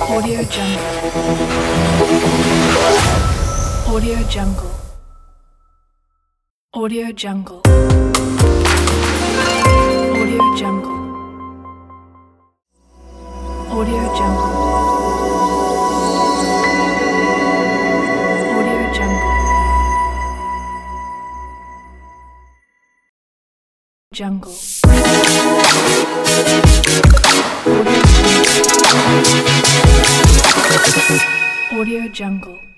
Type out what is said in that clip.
Audio Jungle. Audio Jungle. Audio Jungle. Audio Jungle. Audio Jungle. Audio Jungle. Jungle. Audio Jungle.